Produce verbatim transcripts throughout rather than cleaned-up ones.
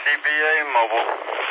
C B A Mobile.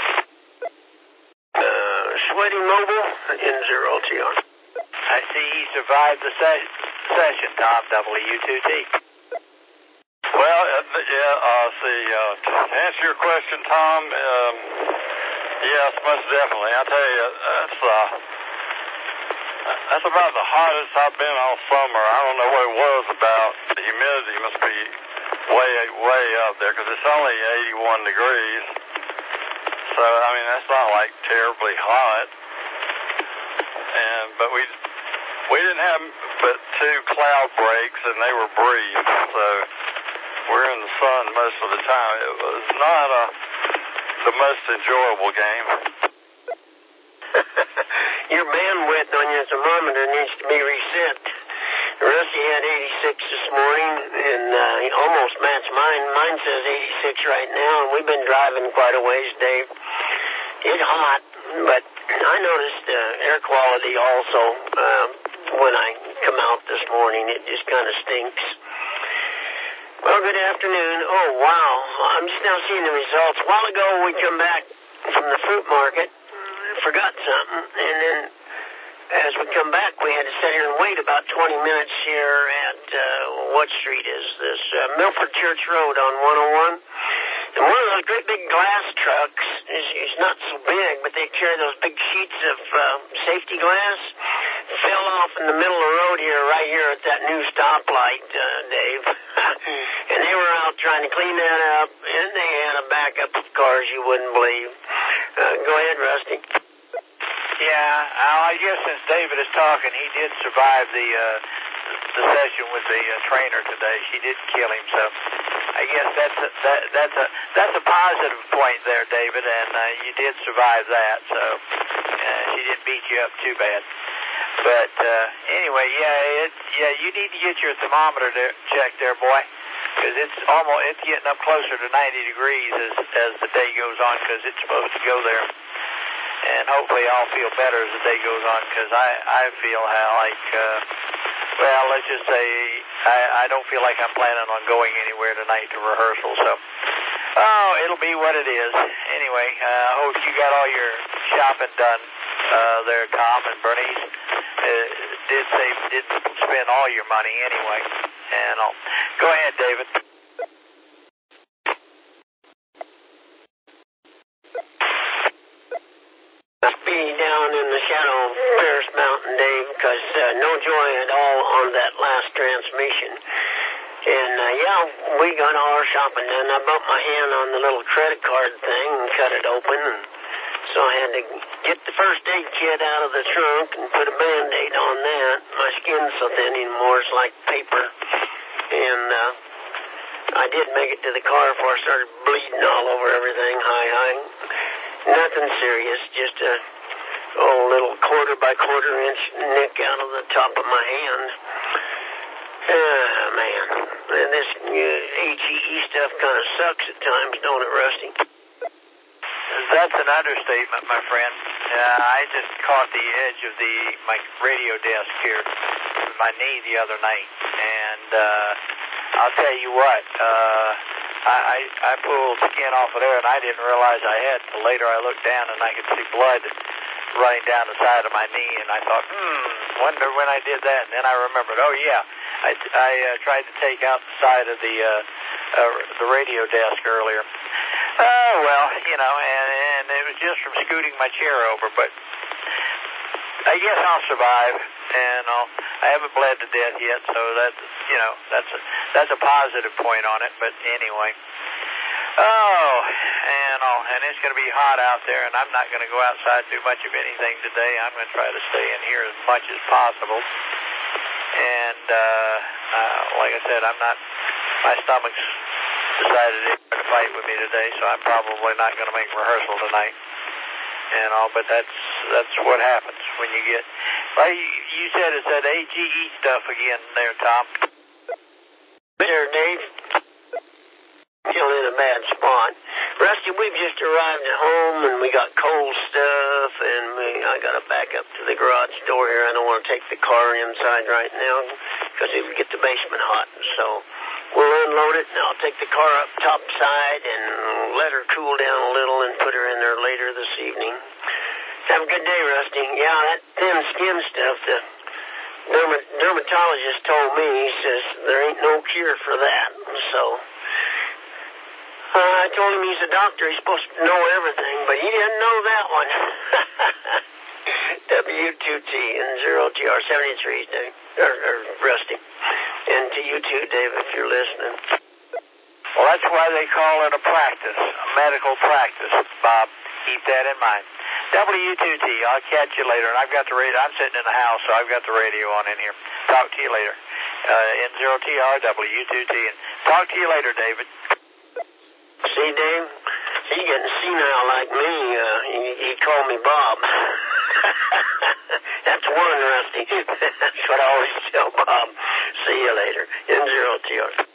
Uh, Sweaty Mobile in zero T R. I see he survived the se- session, Tom, W two T. Well, uh, yeah, uh, see, uh, to answer your question, Tom, um, yes, most definitely. I tell you, that's, uh, that's about the hottest I've been all summer. I don't know what it was about. The humidity must be way, way up there because it's only eighty-one degrees. So, I mean, that's not like terribly hot. And, but we, we didn't have but two cloud breaks and they were brief. So we're in the sun most of the time. It was not a, the most enjoyable game. Your bandwidth on your thermometer needs to be reset. Rusty had eighty-six this morning, and uh, he almost matched mine. Mine says eighty-six right now, and we've been driving quite a ways, Dave. It's hot, but I noticed uh, air quality also um, when I come out this morning. It just kind of stinks. Well, good afternoon. Oh, wow. I'm just now seeing the results. A while ago, we come back from the fruit market, forgot something, and then as we come back, we had to sit here and wait about twenty minutes here at, uh, what street is this? Uh, Milford Church Road on one oh one. And one of those great big glass trucks is, is not so big, but they carry those big sheets of uh, safety glass. Fell off in the middle of the road here, right here at that new stoplight, uh, Dave. And they were out trying to clean that up, and they had a backup of cars you wouldn't believe. Uh, go ahead, Rusty. Yeah, uh, I guess since David is talking, he did survive the uh, the session with the uh, trainer today. She did kill him, so I guess that's a, that, that's a that's a positive point there, David, and uh, you did survive that. So uh, she didn't beat you up too bad. But uh, anyway, yeah, it, yeah, you need to get your thermometer there, checked there, boy, because it's almost it's getting up closer to ninety degrees as as the day goes on, because it's supposed to go there. And hopefully I'll feel better as the day goes on, because I, I feel how like, uh, well, let's just say I, I don't feel like I'm planning on going anywhere tonight to rehearsal. So, oh, it'll be what it is. Anyway, I uh, hope you got all your shopping done uh, there, Tom, and Bernice uh, did say didn't spend all your money anyway. And I'll, go ahead, David. Be down in the shadow of Paris Mountain, Dave, because uh, no joy at all on that last transmission. And, uh, yeah, we got all our shopping done. I bumped my hand on the little credit card thing and cut it open, and so I had to get the first aid kit out of the trunk and put a Band-Aid on that. My skin's so thin anymore, it's like paper. And uh, I did make it to the car before I started bleeding all over everything. Hi, hi. Nothing serious, just a oh, little quarter by quarter inch nick out of the top of my hand. Ah, man. And this uh, H E E stuff kind of sucks at times, don't it, Rusty? That's an understatement, my friend. Uh, I just caught the edge of the my radio desk here with my knee the other night. And uh, I'll tell you what, uh, I, I, I pulled skin off of there, and I didn't realize I had until later. I looked down, and I could see blood running down the side of my knee, and I thought, hmm, wonder when I did that. And then I remembered, oh, yeah, I, I uh, tried to take out the side of the, uh, uh, the radio desk earlier. Oh, well, you know, and, and it was just from scooting my chair over, but I guess I'll survive, and I'll, I haven't bled to death yet, so that's, you know, that's a, that's a positive point on it, but anyway. Oh, and, oh, and it's going to be hot out there, and I'm not going to go outside and do much of anything today. I'm going to try to stay in here as much as possible. And, uh, uh, like I said, I'm not, my stomach's decided to fight with me today, so I'm probably not going to make rehearsal tonight. And all, but that's that's what happens when you get. Well, you, you said it's that A G E stuff again, there, Tom. There, Dave. Still in a bad spot. Rusty, we've just arrived at home, and we got cold stuff, and we, I got to back up to the garage door here. I don't want to take the car inside right now because it would get the basement hot. So we'll unload it, and I'll take the car up topside and let her cool down a little and put her in there later this evening. Have a good day, Rusty. Yeah, that thin skin stuff, the dermat- dermatologist told me, he says there ain't no cure for that. So uh, I told him he's a doctor, he's supposed to know everything, but he didn't know that one. W two T and zero T R seventy-three, Dave, or, or Rusty. And to you too, Dave, if you're listening. Well, that's why they call it a practice, a medical practice, Bob. Keep that in mind. W two T, I'll catch you later. And I've got the radio. I'm sitting in the house, so I've got the radio on in here. Talk to you later. Uh, N zero T R, W two T. And talk to you later, David. See, Dave, he's getting senile like me. Uh, he, he called me Bob. That's one, Rusty. That's what I always tell Bob. See you later. N zero T R.